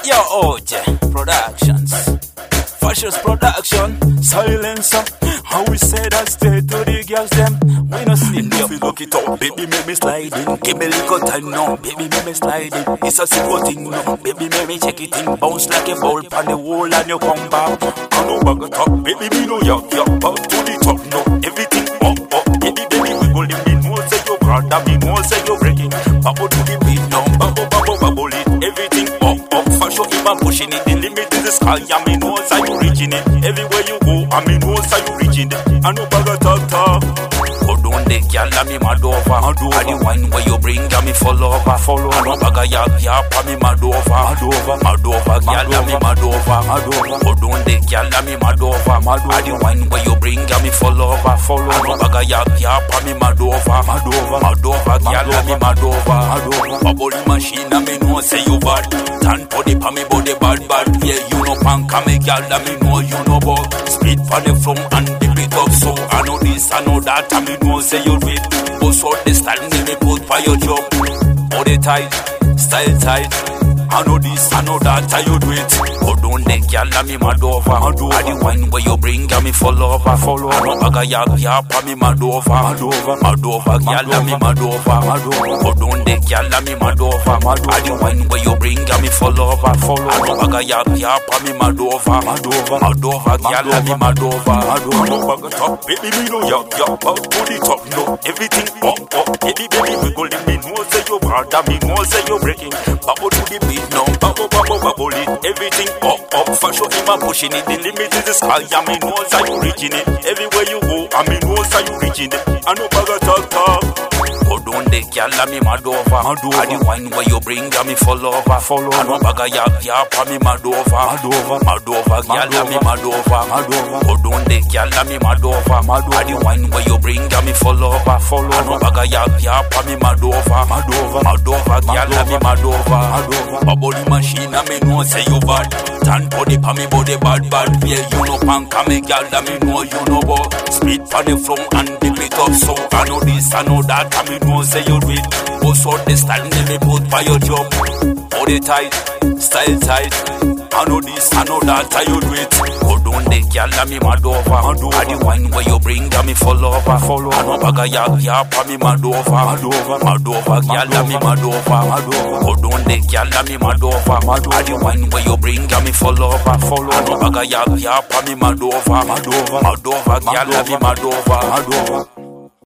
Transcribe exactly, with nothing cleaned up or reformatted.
Yo, O J Productions, Fascious Production, Silencer. How we say that stay to the girls them. We no sleep, yo. Look it up, baby, make me slide in. Give me little time now, baby, make me slide in. It's a simple thing, no. Baby, make me check it in. Bounce like a ball on the wall and you come back. I know bag it up, baby, me know yuck, yuck. Up to the top, no. Everything up, up. Baby, baby, we go live in. No say you proud, that me no say you breaking. Bubble to the beat now, bubble, bubble, bubble it. Everything up, up. Fashion, keep on pushing it. The limit is the sky, I mean, no say you reaching it. Everywhere you go, I mean, no say you reaching it. I know bag a talk talk. Go down the girl, let me mad over. Mad over. And the wine where you bring, got me fall over. Follow. I know bag a yap yap, and me mad over. Mad over. Mad over. Girl, let me mad over. Mad over. Go down the girl, let me mad over. Mad over. And the wine where you bring, got me fall over. Follow. I know bag a yap yap, and me mad over. Mad over. Mad over. Girl, let me mad over. Mad over. Bubble machine, and me know say you bad. Tan body pa me body bad bad. Yeah, you know punk, and me girl, let me know you know bug. Speed for the front and the beat up. So I know this, I know that, and me know say you read. Boss out the style, me put for your job. Body tight, style tight. I know this, I know that, how you do it. Go down the girl, let me mad over. Mad over. And the wine where you bring, got me fall over. Follow. I know bag a yap yap, and me mad over. Mad over. Mad over. Girl, let me mad over. Mad over. Go down the girl, let me mad over. Mad over. And the wine where you bring, got me fall over. Follow. I know bag a yap yap, and me mad over. Mad over. Mad over. Girl, let me mad over. Mad over. I know bag a top, baby, me know yuck yuck. Up to the top, no. Everything up up. Baby, baby, we go let me know say you bad, that me know say you breaking. Bubble to the beat now, bubble bubble bubble it. Everything up up. Fashion him a pushing it. The limit is the sky, I mean know say you reaching it. Everywhere you go, I mean know say you reaching it. I know bag a talk talk. Go down the girl, let me mad over. Mad over. And the wine where you bring, got me fall over. Follow. I know bag a yap yap, and me mad over. Mad over. Mad over. Girl, let me mad over. Mad over. Go down the girl, let me mad over. Mad over. And the wine where you bring, got me fall over. Follow. I know bag a yap yap, and me mad over. Mad over. Mad over. Girl, let me mad over. Mad over. Bubble machine, I me know say you bad. Tan body pa me body bad bad. Yeah, you know punk, I me girl, I me know you know bug. Speed for the front and the beat up. So I know this, I know that, I me know say you read. Boss out the style, me put for your job. Body tight, style tight. I know this, I know that, how you do it. Go down the girl, let me mad over. Mad over. And the wine where you bring, got me fall over. Follow. I know bag a yap yap, and me mad over. Mad over. Mad over. Girl, let me mad over. Mad over. Go down the girl, let me mad over. Mad over. And the wine where you bring, got me fall over. Follow. I know bag a yap yap, and me mad over. Mad over. Mad over. Girl, let me mad over. Mad over.